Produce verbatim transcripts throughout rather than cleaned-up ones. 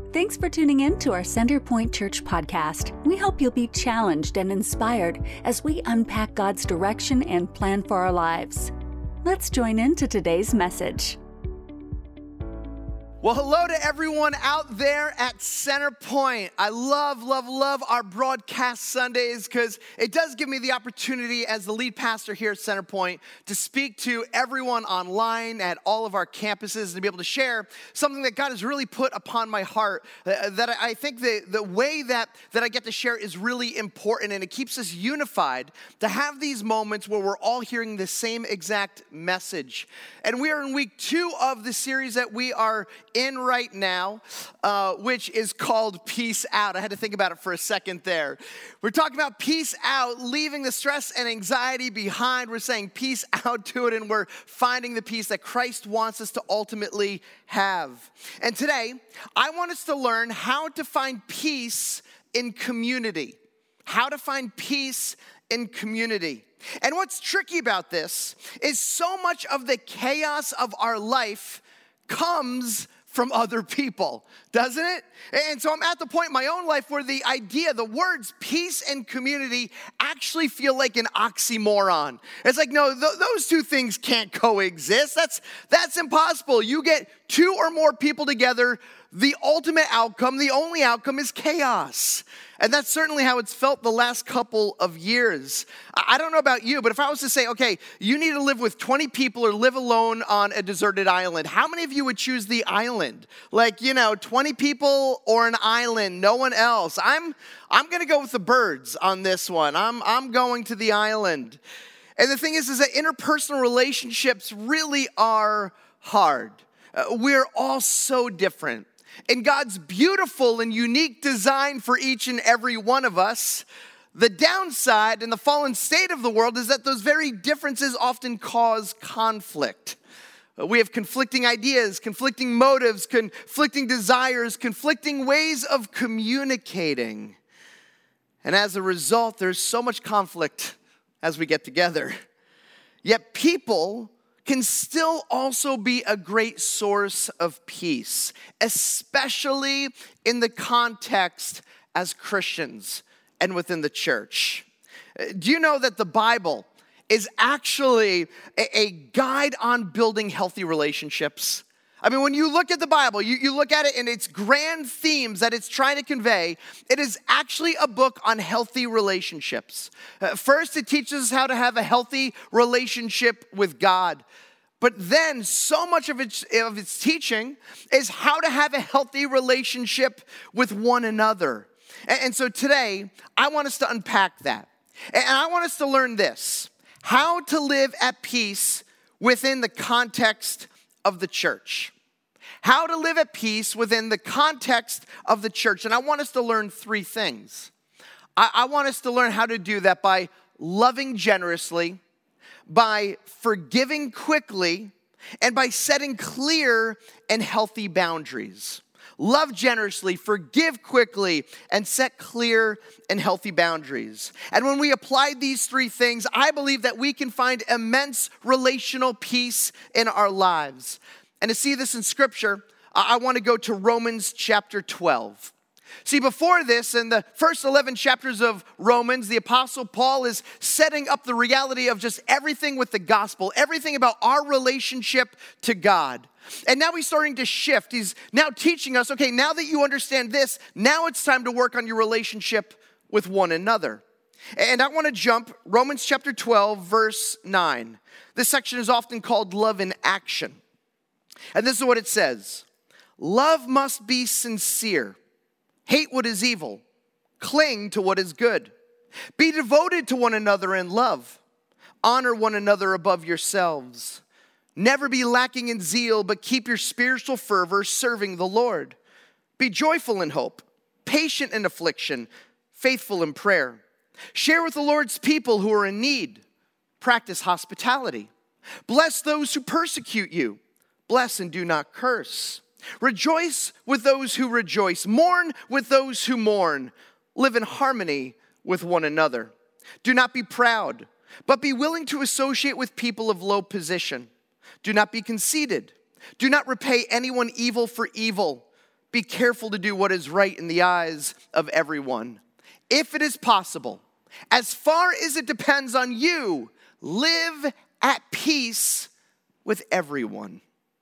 Thanks for tuning in to our Center Point Church podcast. We hope you'll be challenged and inspired as we unpack God's direction and plan for our lives. Let's join into today's message. Well, hello to everyone out there at Center Point. I love, love, love our broadcast Sundays because it does give me the opportunity as the lead pastor here at Center Point to speak to everyone online at all of our campuses and to be able to share something that God has really put upon my heart uh, that I think the, the way that, that I get to share is really important, and it keeps us unified to have these moments where we're all hearing the same exact message. And we are in week two of the series that we are in right now, uh, which is called Peace Out. I had to think about it for a second there. We're talking about peace out, leaving the stress and anxiety behind. We're saying peace out to it, and we're finding the peace that Christ wants us to ultimately have. And today, I want us to learn how to find peace in community. How to find peace in community. And what's tricky about this is so much of the chaos of our life comes from other people, doesn't it? And so I'm at the point in my own life where the idea, the words peace and community actually feel like an oxymoron. It's like, no, th- those two things can't coexist. That's, that's impossible. You get two or more people together, the ultimate outcome, the only outcome is chaos. And that's certainly how it's felt the last couple of years. I don't know about you, but if I was to say, okay, you need to live with twenty people or live alone on a deserted island, how many of you would choose the island? Like, you know, twenty people or an island, no one else. I'm I'm going to go with the birds on this one. I'm I'm going to the island. And the thing is, is that interpersonal relationships really are hard. Uh, we're all so different. In God's beautiful and unique design for each and every one of us, the downside in the fallen state of the world is that those very differences often cause conflict. We have conflicting ideas, conflicting motives, conflicting desires, conflicting ways of communicating. And as a result, there's so much conflict as we get together. Yet people can still also be a great source of peace, especially in the context as Christians and within the church. Do you know that the Bible is actually a, a guide on building healthy relationships? I mean, when you look at the Bible, you, you look at it and its grand themes that it's trying to convey, it is actually a book on healthy relationships. Uh, first, it teaches us how to have a healthy relationship with God. But then so much of its, of its teaching is how to have a healthy relationship with one another. And, and so today, I want us to unpack that. And I want us to learn this: how to live at peace within the context of the church. How to live at peace within the context of the church. And I want us to learn three things. I, I want us to learn how to do that by loving generously, by forgiving quickly, and by setting clear and healthy boundaries. Love generously, forgive quickly, and set clear and healthy boundaries. And when we apply these three things, I believe that we can find immense relational peace in our lives. And to see this in Scripture, I want to go to Romans chapter twelve. See, before this, in the first eleven chapters of Romans, the Apostle Paul is setting up the reality of just everything with the gospel, everything about our relationship to God. And now he's starting to shift. He's now teaching us, okay, now that you understand this, now it's time to work on your relationship with one another. And I want to jump Romans chapter twelve, verse nine. This section is often called love in action. And this is what it says: love must be sincere. Hate what is evil. Cling to what is good. Be devoted to one another in love. Honor one another above yourselves. Never be lacking in zeal, but keep your spiritual fervor serving the Lord. Be joyful in hope, patient in affliction, faithful in prayer. Share with the Lord's people who are in need. Practice hospitality. Bless those who persecute you. Bless and do not curse. Rejoice with those who rejoice. Mourn with those who mourn. Live in harmony with one another. Do not be proud, but be willing to associate with people of low position. Do not be conceited. Do not repay anyone evil for evil, be careful to do what is right in the eyes of everyone. If it is possible, as far as it depends on you, live at peace with everyone.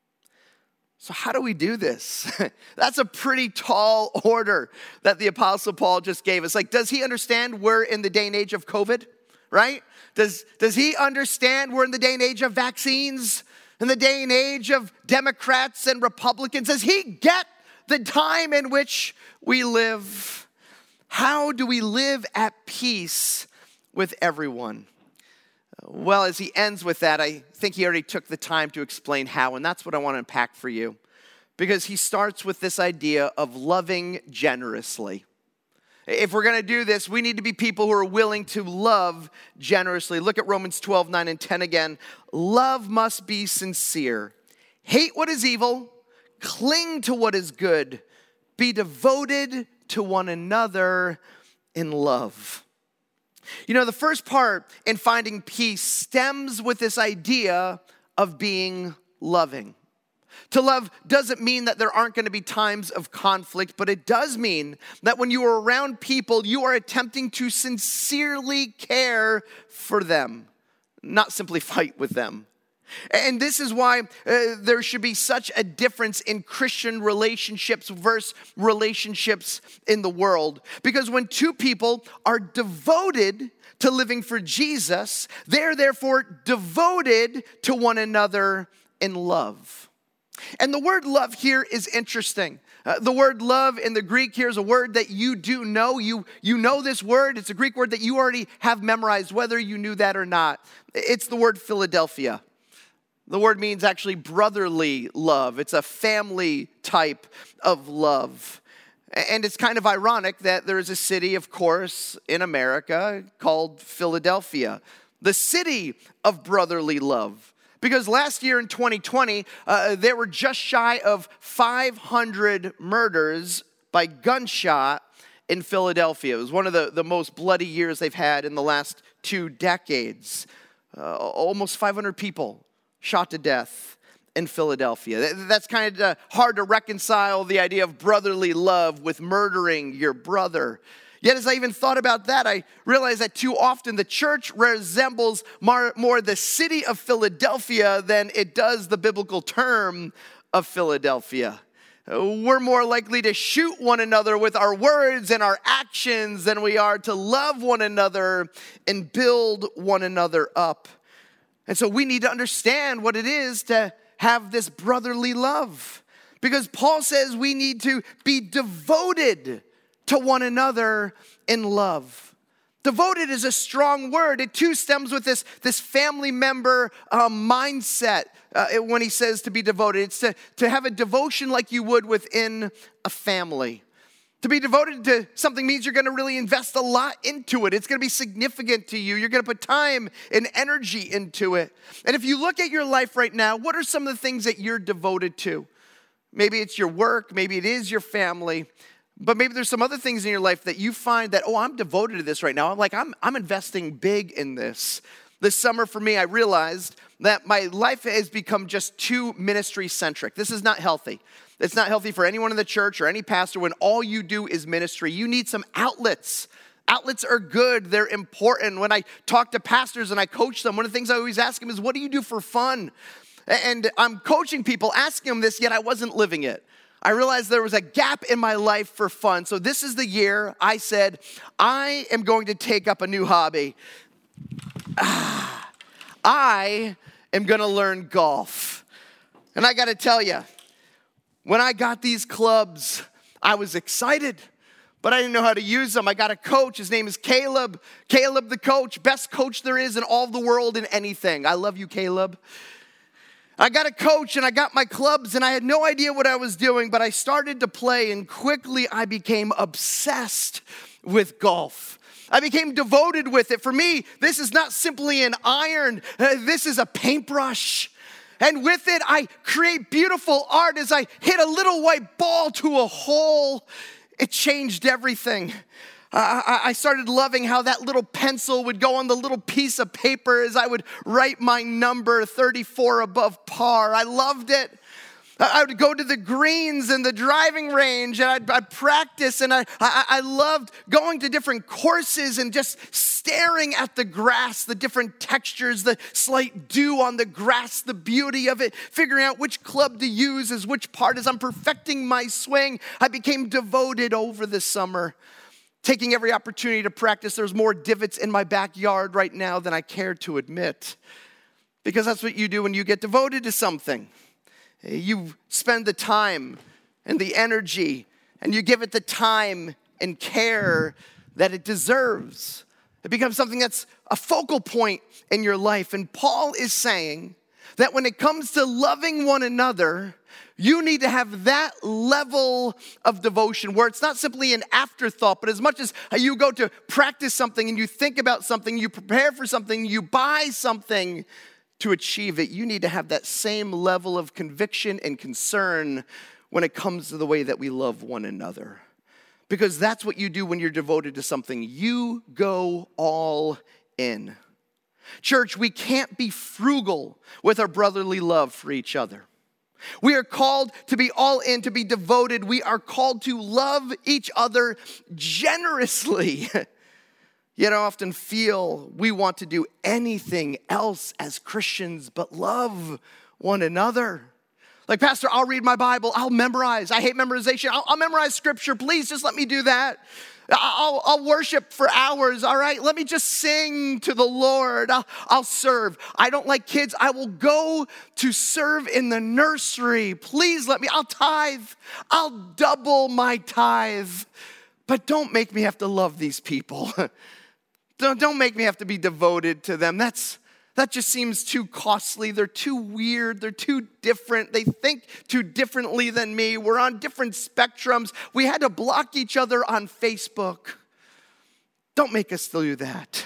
So how do we do this? That's a pretty tall order that the Apostle Paul just gave us. Like, does he understand we're in the day and age of COVID, right? Does, does he understand we're in the day and age of vaccines, in the day and age of Democrats and Republicans? Does he get the time in which we live? How do we live at peace with everyone? Well, as he ends with that, I think he already took the time to explain how, and that's what I want to unpack for you. Because he starts with this idea of loving generously. If we're going to do this, we need to be people who are willing to love generously. Look at Romans twelve, nine and ten again. Love must be sincere. Hate what is evil. Cling to what is good. Be devoted to one another in love. You know, the first part in finding peace stems with this idea of being loving. To love doesn't mean that there aren't going to be times of conflict, but it does mean that when you are around people, you are attempting to sincerely care for them, not simply fight with them. And this is why uh, there should be such a difference in Christian relationships versus relationships in the world. Because when two people are devoted to living for Jesus, they're therefore devoted to one another in love. And the word love here is interesting. Uh, the word love in the Greek here is a word that you do know. You, you know this word. It's a Greek word that you already have memorized, whether you knew that or not. It's the word Philadelphia. The word means actually brotherly love. It's a family type of love. And it's kind of ironic that there is a city, of course, in America called Philadelphia, the city of brotherly love. Because last year in twenty twenty, uh, there were just shy of five hundred murders by gunshot in Philadelphia. It was one of the, the most bloody years they've had in the last two decades. Uh, almost five hundred people shot to death in Philadelphia. That's kind of hard to reconcile the idea of brotherly love with murdering your brother. Yet as I even thought about that, I realized that too often the church resembles more, more the city of Philadelphia than it does the biblical term of Philadelphia. We're more likely to shoot one another with our words and our actions than we are to love one another and build one another up. And so we need to understand what it is to have this brotherly love. Because Paul says we need to be devoted to one another in love. Devoted is a strong word. It too stems with this, this family member um, mindset uh, when he says to be devoted. It's to, to have a devotion like you would within a family. To be devoted to something means you're going to really invest a lot into it. It's going to be significant to you. You're going to put time and energy into it. And if you look at your life right now, what are some of the things that you're devoted to? Maybe it's your work. Maybe it is your family. But maybe there's some other things in your life that you find that, oh, I'm devoted to this right now. I'm like, I'm, I'm investing big in this. This summer for me, I realized that my life has become just too ministry-centric. This is not healthy. It's not healthy for anyone in the church or any pastor when all you do is ministry. You need some outlets. Outlets are good. They're important. When I talk to pastors and I coach them, one of the things I always ask them is, what do you do for fun? And I'm coaching people, asking them this, yet I wasn't living it. I realized there was a gap in my life for fun. So this is the year I said, I am going to take up a new hobby. Ah, I am going to learn golf. And I got to tell you, when I got these clubs, I was excited, but I didn't know how to use them. I got a coach. His name is Caleb. Caleb, the coach, best coach there is in all the world in anything. I love you, Caleb. I got a coach and I got my clubs and I had no idea what I was doing, but I started to play and quickly I became obsessed with golf. I became devoted with it. For me, this is not simply an iron. Uh, this is a paintbrush. And with it, I create beautiful art as I hit a little white ball to a hole. It changed everything. Uh, I started loving how that little pencil would go on the little piece of paper as I would write my number thirty-four above par. I loved it. I would go to the greens and the driving range, and I'd, I'd practice, and I, I, I loved going to different courses and just staring at the grass, the different textures, the slight dew on the grass, the beauty of it, figuring out which club to use as which part as I'm perfecting my swing. I became devoted over the summer, taking every opportunity to practice. There's more divots in my backyard right now than I care to admit, because that's what you do when you get devoted to something. You spend the time and the energy, and you give it the time and care that it deserves. It becomes something that's a focal point in your life. And Paul is saying that when it comes to loving one another, you need to have that level of devotion where it's not simply an afterthought, but as much as you go to practice something and you think about something, you prepare for something, you buy something to achieve it, you need to have that same level of conviction and concern when it comes to the way that we love one another. Because that's what you do when you're devoted to something. You go all in. Church, we can't be frugal with our brotherly love for each other. We are called to be all in, to be devoted. We are called to love each other generously. Yet I often feel we want to do anything else as Christians but love one another. Like, Pastor, I'll read my Bible. I'll memorize. I hate memorization. I'll, I'll memorize scripture. Please just let me do that. I'll, I'll worship for hours, all right? Let me just sing to the Lord. I'll, I'll serve. I don't like kids. I will go to serve in the nursery. Please let me. I'll tithe. I'll double my tithe. But don't make me have to love these people. Don't, don't make me have to be devoted to them. That's That just seems too costly. They're too weird. They're too different. They think too differently than me. We're on different spectrums. We had to block each other on Facebook. Don't make us do that.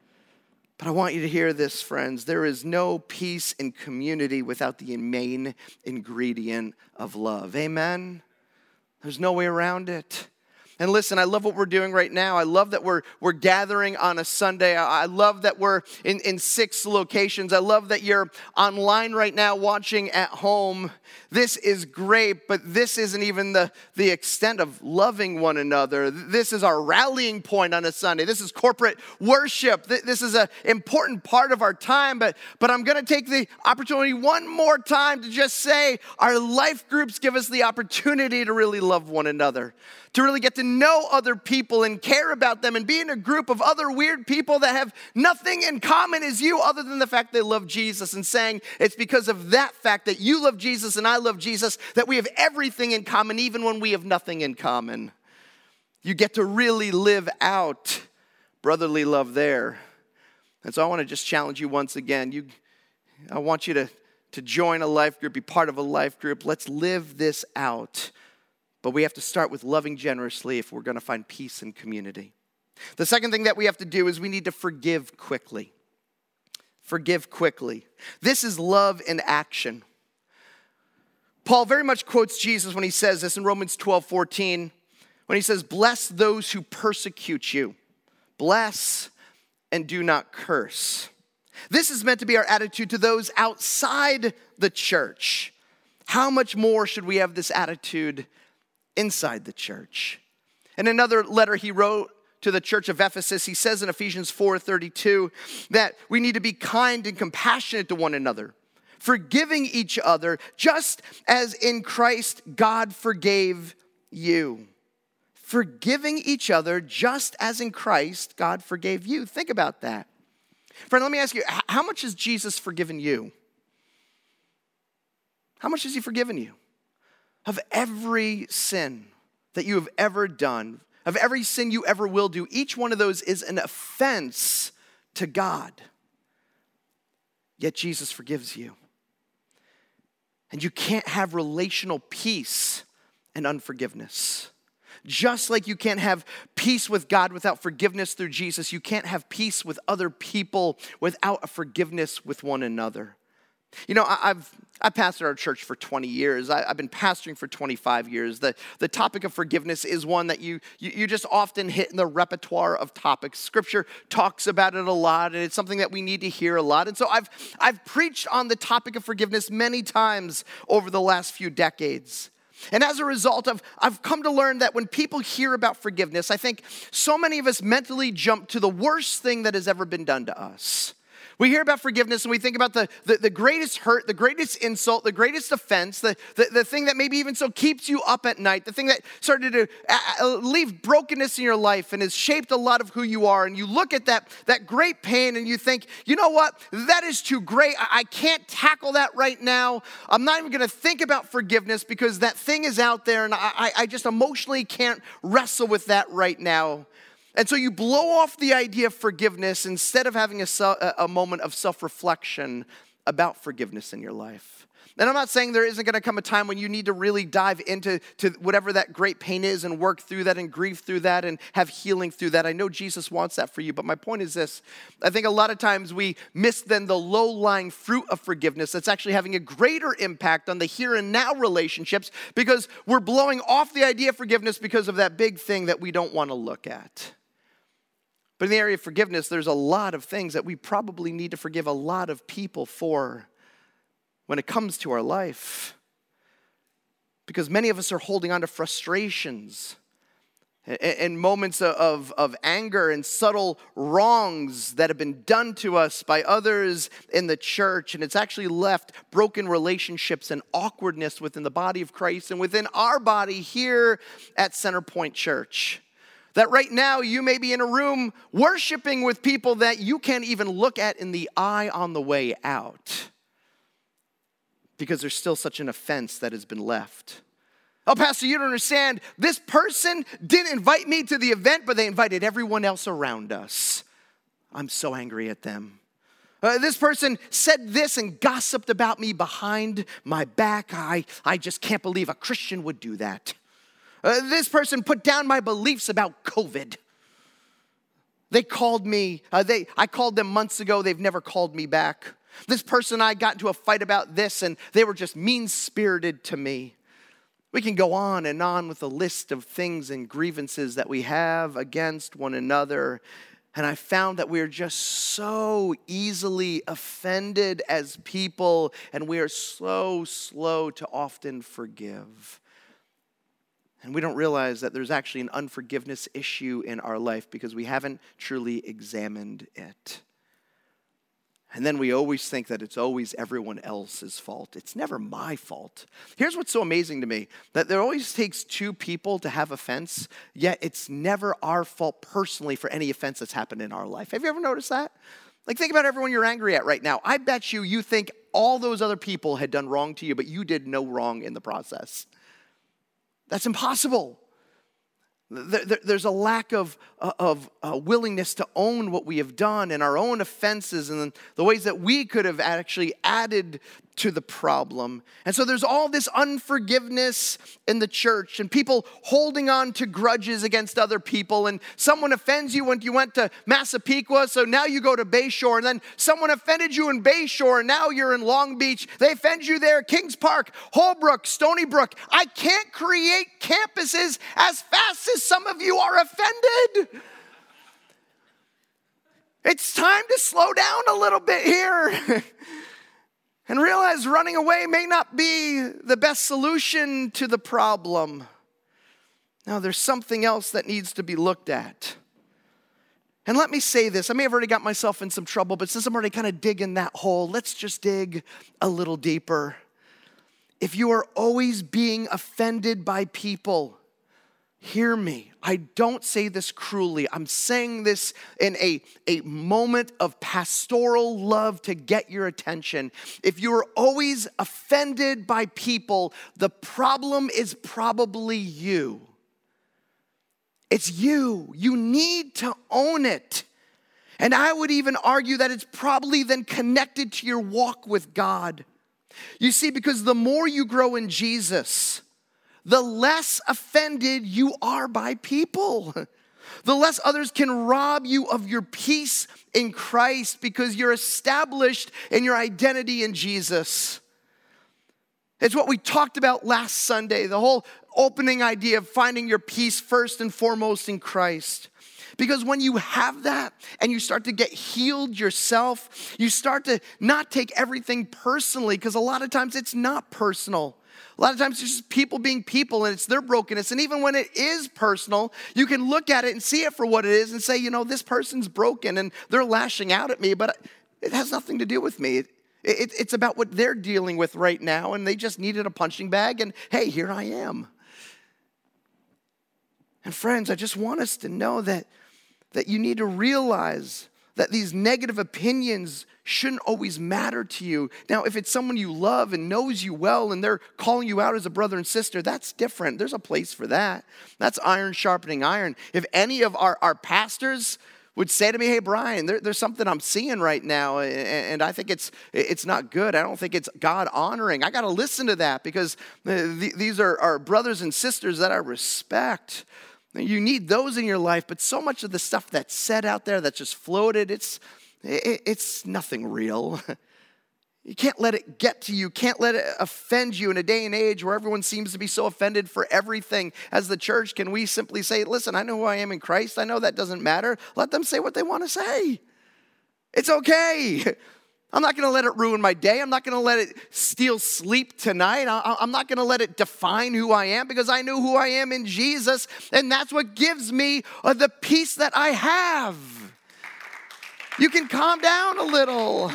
But I want you to hear this, friends. There is no peace in community without the main ingredient of love. Amen? There's no way around it. And listen, I love what we're doing right now. I love that we're we're gathering on a Sunday. I love that we're in, in six locations. I love that you're online right now watching at home. This is great, but this isn't even the, the extent of loving one another. This is our rallying point on a Sunday. This is corporate worship. This is an important part of our time, but, but I'm going to take the opportunity one more time to just say our life groups give us the opportunity to really love one another, to really get to know other people and care about them and be in a group of other weird people that have nothing in common as you other than the fact they love Jesus, and saying it's because of that fact that you love Jesus and I love Jesus that we have everything in common even when we have nothing in common. You get to really live out brotherly love there. And so I want to just challenge you once again. You, I want you to, to join a life group, be part of a life group. Let's live this out. But we have to start with loving generously if we're going to find peace in community. The second thing that we have to do is we need to forgive quickly. Forgive quickly. This is love in action. Paul very much quotes Jesus when he says this in Romans twelve fourteen, when he says, "Bless those who persecute you. Bless and do not curse." This is meant to be our attitude to those outside the church. How much more should we have this attitude inside the church? In another letter he wrote to the church of Ephesus, he says in Ephesians four thirty-two that we need to be kind and compassionate to one another, forgiving each other, just as in Christ God forgave you. Forgiving each other, just as in Christ God forgave you. Think about that. Friend, let me ask you, how much has Jesus forgiven you? How much has he forgiven you? Of every sin that you have ever done, of every sin you ever will do, each one of those is an offense to God. Yet Jesus forgives you. And you can't have relational peace and unforgiveness. Just like you can't have peace with God without forgiveness through Jesus, you can't have peace with other people without a forgiveness with one another. You know, I, I've I pastored our church for twenty years. I, I've been pastoring for twenty-five years. The, the topic of forgiveness is one that you, you you just often hit in the repertoire of topics. Scripture talks about it a lot, and it's something that we need to hear a lot. And so I've I've preached on the topic of forgiveness many times over the last few decades. And as a result, I've, I've come to learn that when people hear about forgiveness, I think so many of us mentally jump to the worst thing that has ever been done to us. We hear about forgiveness and we think about the, the, the greatest hurt, the greatest insult, the greatest offense, the, the, the thing that maybe even so keeps you up at night, the thing that started to uh, leave brokenness in your life and has shaped a lot of who you are. And you look at that, that great pain and you think, you know what, that is too great. I, I can't tackle that right now. I'm not even going to think about forgiveness because that thing is out there and I, I just emotionally can't wrestle with that right now. And so you blow off the idea of forgiveness instead of having a, a moment of self-reflection about forgiveness in your life. And I'm not saying there isn't going to come a time when you need to really dive into to whatever that great pain is and work through that and grieve through that and have healing through that. I know Jesus wants that for you, but my point is this. I think a lot of times we miss then the low-lying fruit of forgiveness that's actually having a greater impact on the here and now relationships because we're blowing off the idea of forgiveness because of that big thing that we don't want to look at. But in the area of forgiveness, there's a lot of things that we probably need to forgive a lot of people for when it comes to our life. Because many of us are holding on to frustrations and moments of, of anger and subtle wrongs that have been done to us by others in the church. And it's actually left broken relationships and awkwardness within the body of Christ and within our body here at Centerpoint Church. That right now you may be in a room worshiping with people that you can't even look at in the eye on the way out because there's still such an offense that has been left. Oh, Pastor, you don't understand. This person didn't invite me to the event, but they invited everyone else around us. I'm so angry at them. Uh, this person said this and gossiped about me behind my back. I, I just can't believe a Christian would do that. Uh, this person put down my beliefs about COVID. They called me, uh, they, I called them months ago, they've never called me back. This person and I got into a fight about this and they were just mean-spirited to me. We can go on and on with a list of things and grievances that we have against one another. And I found that we are just so easily offended as people and we are so slow to often forgive. And we don't realize that there's actually an unforgiveness issue in our life because we haven't truly examined it. And then we always think that it's always everyone else's fault. It's never my fault. Here's what's so amazing to me, that there always takes two people to have offense, yet it's never our fault personally for any offense that's happened in our life. Have you ever noticed that? Like, think about everyone you're angry at right now. I bet you you think all those other people had done wrong to you, but you did no wrong in the process. That's impossible. There's a lack of, of uh, willingness to own what we have done and our own offenses and the ways that we could have actually added to the problem. And so there's all this unforgiveness in the church and people holding on to grudges against other people. And someone offends you when you went to Massapequa, so now you go to Bayshore. And then someone offended you in Bayshore, and now you're in Long Beach. They offend you there, Kings Park, Holbrook, Stony Brook. I can't create campuses as fast as some of you are offended. It's time to slow down a little bit here. And realize running away may not be the best solution to the problem. Now, there's something else that needs to be looked at. And let me say this. I may have already got myself in some trouble, but since I'm already kind of digging that hole, let's just dig a little deeper. If you are always being offended by people, hear me. I don't say this cruelly. I'm saying this in a, a moment of pastoral love to get your attention. If you're always offended by people, the problem is probably you. It's you. You need to own it. And I would even argue that it's probably then connected to your walk with God. You see, because the more you grow in Jesus, the less offended you are by people. the less others can rob you of your peace in Christ because you're established in your identity in Jesus. It's what we talked about last Sunday, the whole opening idea of finding your peace first and foremost in Christ. Because when you have that and you start to get healed yourself, you start to not take everything personally, because a lot of times it's not personal. A lot of times it's just people being people and it's their brokenness. And even when it is personal, you can look at it and see it for what it is and say, you know, this person's broken and they're lashing out at me, but it has nothing to do with me. It, it, it's about what they're dealing with right now, and they just needed a punching bag, and hey, here I am. And friends, I just want us to know that, that you need to realize that these negative opinions shouldn't always matter to you. Now, if it's someone you love and knows you well and they're calling you out as a brother and sister, that's different. There's a place for that. That's iron sharpening iron. If any of our, our pastors would say to me, hey, Brian, there, there's something I'm seeing right now, and, and I think it's it's not good. I don't think it's God honoring. I got to listen to that, because the, these are, are brothers and sisters that I respect. You need those in your life, but so much of the stuff that's said out there, that's just floated, it's it, it's nothing real. You can't let it get to you. Can't let it offend you in a day and age where everyone seems to be so offended for everything. As the church, can we simply say, listen, I know who I am in Christ. I know that doesn't matter. Let them say what they want to say. It's okay. I'm not going to let it ruin my day. I'm not going to let it steal sleep tonight. I'm not going to let it define who I am, because I know who I am in Jesus, and that's what gives me the peace that I have. You can calm down a little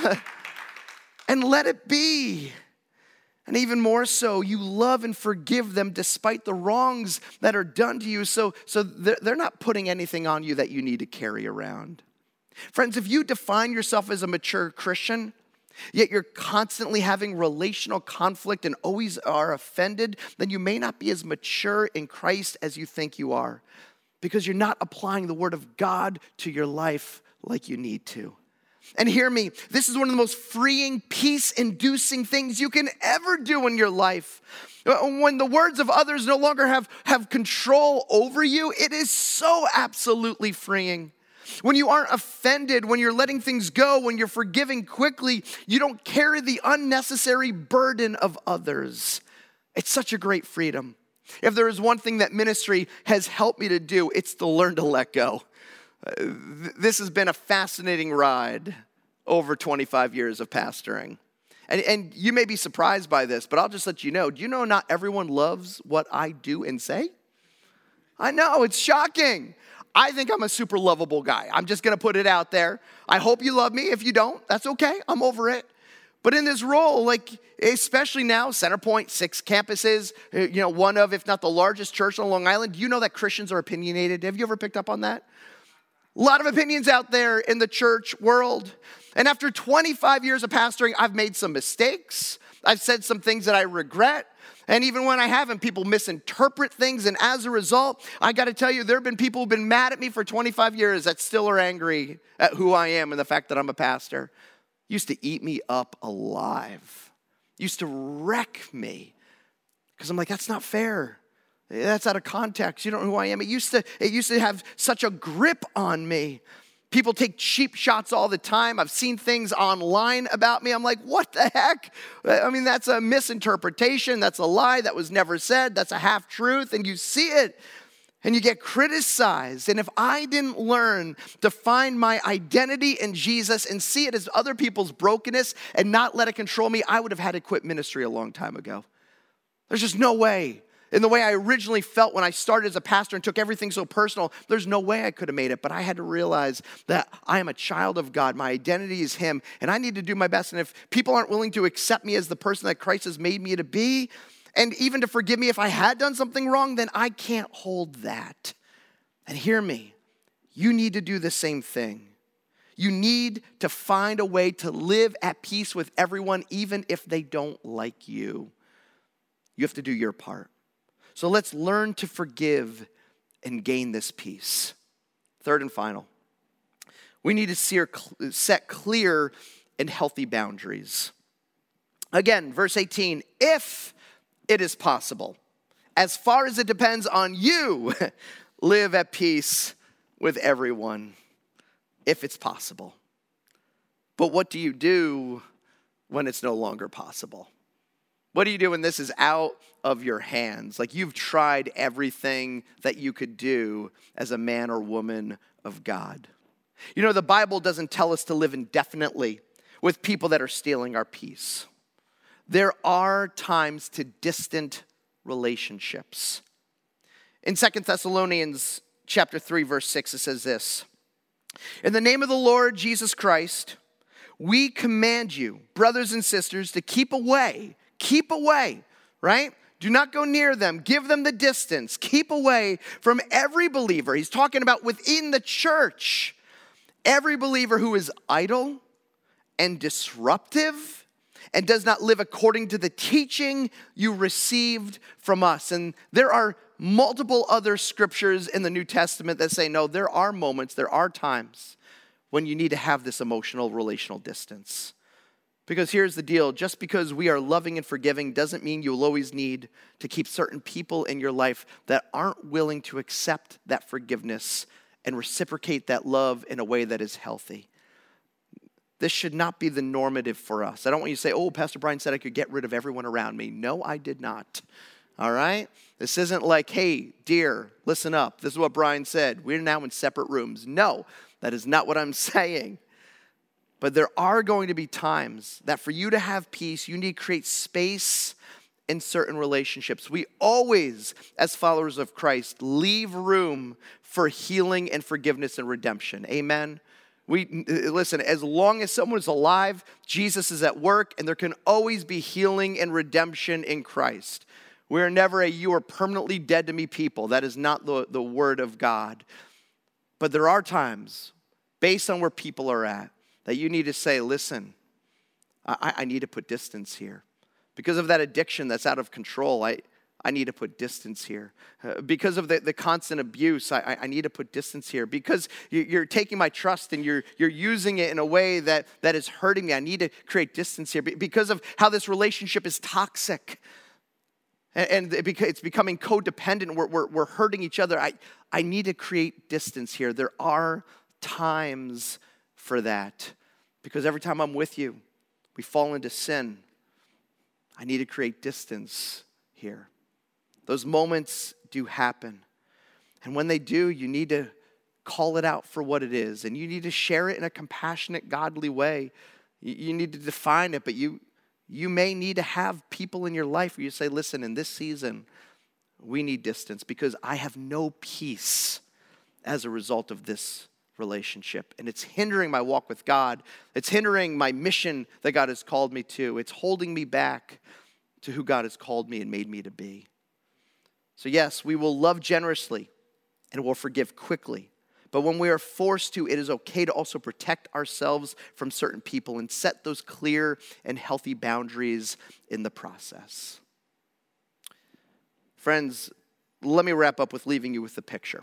and let it be. And even more so, you love and forgive them despite the wrongs that are done to you. So, so they're, they're not putting anything on you that you need to carry around. Friends, if you define yourself as a mature Christian, yet you're constantly having relational conflict and always are offended, then you may not be as mature in Christ as you think you are, because you're not applying the word of God to your life like you need to. And hear me, this is one of the most freeing, peace-inducing things you can ever do in your life. When the words of others no longer have, have control over you, it is so absolutely freeing. When you aren't offended, when you're letting things go, when you're forgiving quickly, you don't carry the unnecessary burden of others. It's such a great freedom. If there is one thing that ministry has helped me to do, it's to learn to let go. Uh, th- this has been a fascinating ride over twenty-five years of pastoring. And, and you may be surprised by this, but I'll just let you know, do you know not everyone loves what I do and say? I know, it's shocking. I think I'm a super lovable guy. I'm just going to put it out there. I hope you love me. If you don't, that's okay. I'm over it. But in this role, like especially now, Centerpoint, six campuses, you know, one of, if not the largest church on Long Island. Do you know that Christians are opinionated? Have you ever picked up on that? A lot of opinions out there in the church world. And after twenty-five years of pastoring, I've made some mistakes. I've said some things that I regret. And even when I haven't, people misinterpret things. And as a result, I got to tell you, there have been people who've been mad at me for twenty-five years that still are angry at who I am and the fact that I'm a pastor. Used to eat me up alive. Used to wreck me. Because I'm like, that's not fair. That's out of context. You don't know who I am. It used to, it used to have such a grip on me. People take cheap shots all the time. I've seen things online about me. I'm like, what the heck? I mean, that's a misinterpretation. That's a lie that was never said. That's a half-truth. And you see it, and you get criticized. And if I didn't learn to find my identity in Jesus and see it as other people's brokenness and not let it control me, I would have had to quit ministry a long time ago. There's just no way. In the way I originally felt when I started as a pastor and took everything so personal, there's no way I could have made it. But I had to realize that I am a child of God. My identity is Him, and I need to do my best. And if people aren't willing to accept me as the person that Christ has made me to be, and even to forgive me if I had done something wrong, then I can't hold that. And hear me, you need to do the same thing. You need to find a way to live at peace with everyone, even if they don't like you. You have to do your part. So let's learn to forgive and gain this peace. Third and final, we need to set clear and healthy boundaries. Again, verse eighteen, if it is possible, as far as it depends on you, live at peace with everyone if it's possible. But what do you do when it's no longer possible? What do you do when this is out of your hands? Like you've tried everything that you could do as a man or woman of God. You know, the Bible doesn't tell us to live indefinitely with people that are stealing our peace. There are times to distant relationships. In Second Thessalonians chapter three, verse six, it says this: "In the name of the Lord Jesus Christ, we command you, brothers and sisters, to keep away, keep away, right? Do not go near them. Give them the distance. Keep away from every believer." He's talking about within the church. "Every believer who is idle and disruptive and does not live according to the teaching you received from us." And there are multiple other scriptures in the New Testament that say, no, there are moments, there are times when you need to have this emotional, relational distance. Because here's the deal, just because we are loving and forgiving doesn't mean you'll always need to keep certain people in your life that aren't willing to accept that forgiveness and reciprocate that love in a way that is healthy. This should not be the normative for us. I don't want you to say, oh, Pastor Brian said I could get rid of everyone around me. No, I did not. All right? This isn't like, hey, dear, listen up. This is what Brian said. We're now in separate rooms. No, that is not what I'm saying. But there are going to be times that for you to have peace, you need to create space in certain relationships. We always, as followers of Christ, leave room for healing and forgiveness and redemption. Amen? We listen, as long as someone is alive, Jesus is at work, and there can always be healing and redemption in Christ. We're never a you are permanently dead to me people. That is not the, the word of God. But there are times, based on where people are at, that you need to say, listen, I, I need to put distance here. Because of that addiction that's out of control, I, I need to put distance here. Uh, because of the, the constant abuse, I, I need to put distance here. Because you're taking my trust and you're, you're using it in a way that, that is hurting me, I need to create distance here. Because of how this relationship is toxic and, and it's becoming codependent, we're, we're, we're hurting each other, I, I need to create distance here. There are times for that. Because every time I'm with you, we fall into sin. I need to create distance here. Those moments do happen. And when they do, you need to call it out for what it is. And you need to share it in a compassionate, godly way. You need to define it, but you, you may need to have people in your life where you say, listen, in this season, we need distance because I have no peace as a result of this relationship. And it's hindering my walk with God. It's hindering my mission that God has called me to. It's holding me back to who God has called me and made me to be. So yes, we will love generously and we'll forgive quickly. But when we are forced to, it is okay to also protect ourselves from certain people and set those clear and healthy boundaries in the process. Friends, let me wrap up with leaving you with a picture.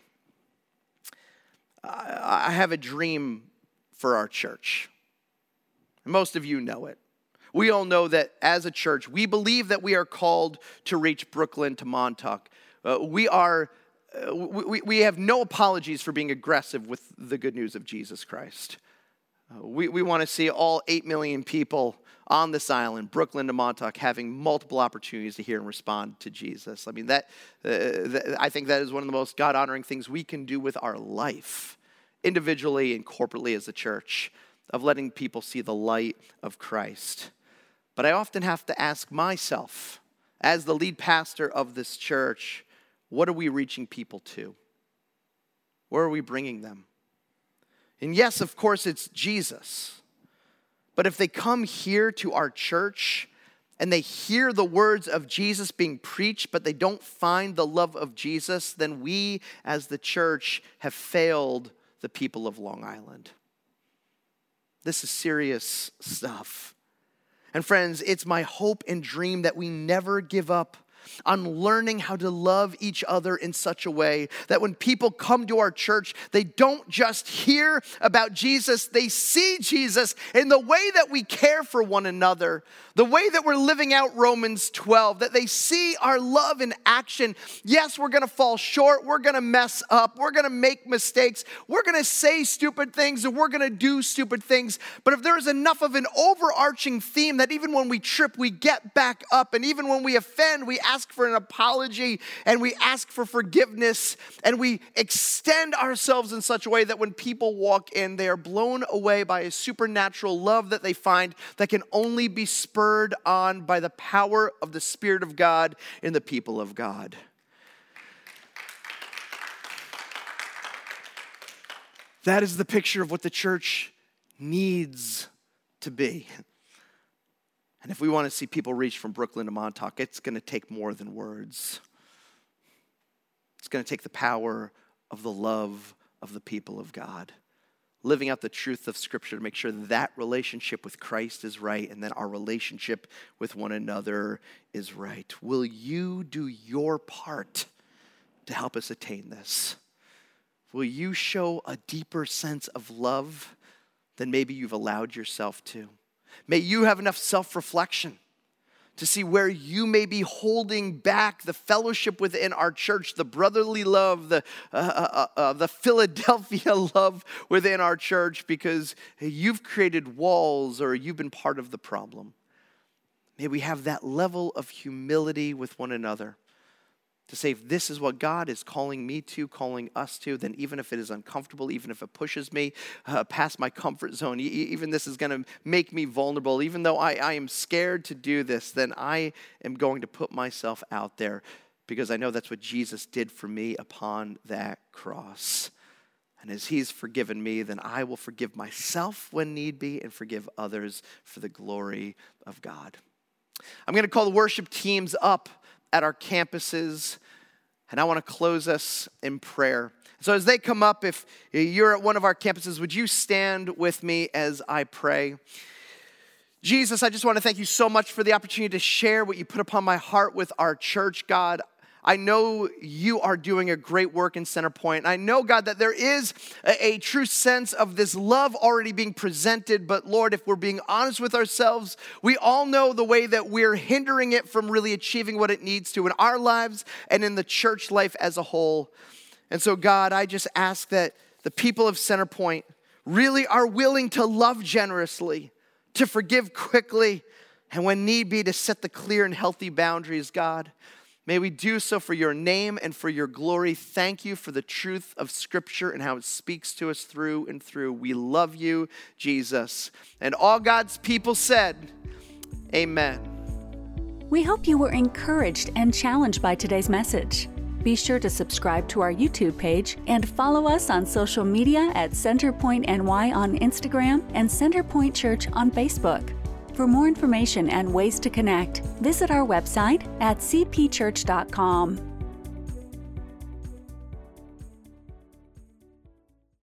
I have a dream for our church. Most of you know it. We all know that as a church, we believe that we are called to reach Brooklyn to Montauk. Uh, we are, uh, we, we have no apologies for being aggressive with the good news of Jesus Christ. Uh, we we want to see all eight million people on this island, Brooklyn to Montauk, having multiple opportunities to hear and respond to Jesus. I mean, that, uh, that I think that is one of the most God-honoring things we can do with our life, individually and corporately as a church, of letting people see the light of Christ. But I often have to ask myself, as the lead pastor of this church, what are we reaching people to? Where are we bringing them? And yes, of course, it's Jesus. But if they come here to our church and they hear the words of Jesus being preached, but they don't find the love of Jesus, then we as the church have failed the people of Long Island. This is serious stuff. And friends, it's my hope and dream that we never give up on learning how to love each other in such a way that when people come to our church, they don't just hear about Jesus, they see Jesus in the way that we care for one another, the way that we're living out Romans twelve, that they see our love in action. Yes, we're gonna fall short, we're gonna mess up, we're gonna make mistakes, we're gonna say stupid things, and we're gonna do stupid things, but if there is enough of an overarching theme that even when we trip, we get back up, and even when we offend, we ask for an apology, and we ask for forgiveness, and we extend ourselves in such a way that when people walk in, they are blown away by a supernatural love that they find that can only be spurred on by the power of the Spirit of God in the people of God. That is the picture of what the church needs to be. And if we want to see people reach from Brooklyn to Montauk, it's going to take more than words. It's going to take the power of the love of the people of God, living out the truth of Scripture to make sure that relationship with Christ is right and then our relationship with one another is right. Will you do your part to help us attain this? Will you show a deeper sense of love than maybe you've allowed yourself to? May you have enough self-reflection to see where you may be holding back the fellowship within our church, the brotherly love, the uh, uh, uh, the Philadelphia love within our church, because you've created walls or you've been part of the problem. May we have that level of humility with one another to say, if this is what God is calling me to, calling us to, then even if it is uncomfortable, even if it pushes me uh, past my comfort zone, e- even this is going to make me vulnerable, even though I, I am scared to do this, then I am going to put myself out there because I know that's what Jesus did for me upon that cross. And as he's forgiven me, then I will forgive myself when need be and forgive others for the glory of God. I'm going to call the worship teams up at our campuses, and I want to close us in prayer. So as they come up, if you're at one of our campuses, would you stand with me as I pray? Jesus, I just want to thank you so much for the opportunity to share what you put upon my heart with our church, God. I know you are doing a great work in Centerpoint. I know, God, that there is a, a true sense of this love already being presented. But Lord, if we're being honest with ourselves, we all know the way that we're hindering it from really achieving what it needs to in our lives and in the church life as a whole. And so, God, I just ask that the people of Centerpoint really are willing to love generously, to forgive quickly, and when need be, to set the clear and healthy boundaries, God. May we do so for your name and for your glory. Thank you for the truth of Scripture and how it speaks to us through and through. We love you, Jesus. And all God's people said, amen. We hope you were encouraged and challenged by today's message. Be sure to subscribe to our YouTube page and follow us on social media at Centerpoint N Y on Instagram and Centerpoint Church on Facebook. For more information and ways to connect, visit our website at c p church dot com.